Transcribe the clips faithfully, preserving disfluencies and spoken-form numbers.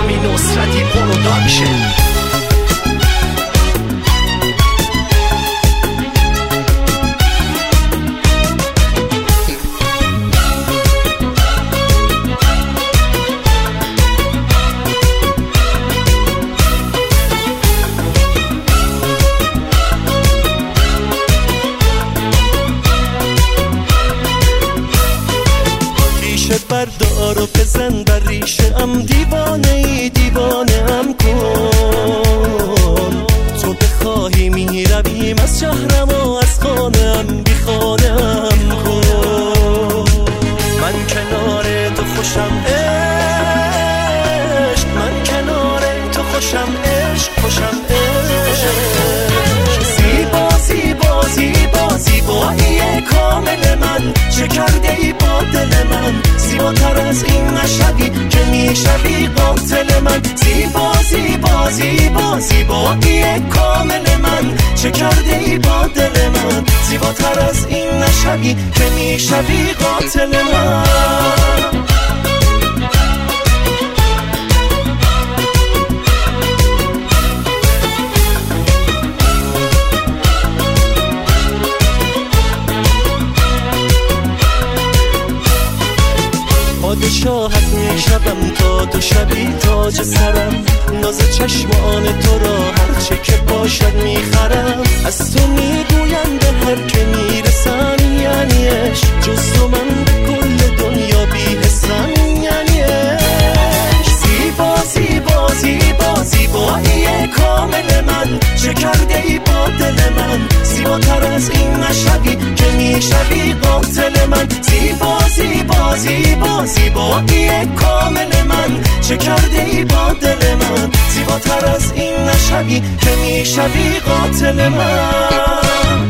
امین نصرتی پروداکشن. بردار و بزن بر ریشه ام، دیوانه ای دیوانه ام کن. تو بخواهی می رویم از شهرم و از خانه ام، بی خانه ام کن. من کنار تو خوشم عشق، من کنار تو خوشم عشق، خوشم عشق. زیبا زیبا زیبا زیبایی کامل من، چه کرده ای با دل من؟ زیباتر از این نشوی که میشوی قاتل من. زیبا زیبا زیبا زیبایی کامل من، چه کرده ای با دل من؟ زیباتر از این نشوی که میشوی قاتل من. پادشاهت میشوم تا تو شبی تاج سرم، ناز چشمان تو را هرچه که باشد میخرم. از تو میگویم به هر که میرسم یعنی عشق، جز تو من به کل دنیا بی‌حسم یعنی عشق. زیبا زیبا زیبا زیبایی کامل من، چه کرده ای با دل من؟ زیباتر از این نشوی که میشوی قاتل من. زیبا زیبا زیبا زیبایی کامل من، چه کرده ای با دل من؟ زیباتر از این نشوی که میشوی قاتل من.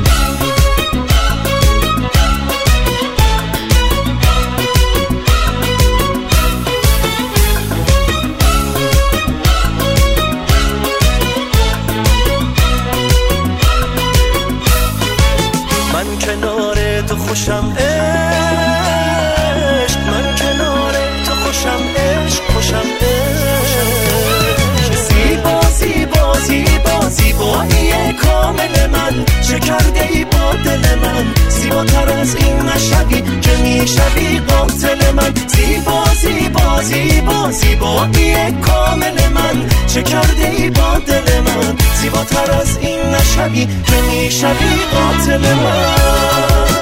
من کنار تو خوشم عشق، من کنار تو خوشم عشق، خوشم عشق. زیبا زیبا زیبا زیبایی کامل من، چه کرده ای با دل من؟ زیباتر از این نشوی که میشوی قاتل من. زیبا زیبا زیبا زیبایی کامل من، چه کرده ای با دل من؟ زیباتر از این نشوی که میشوی قاتل من.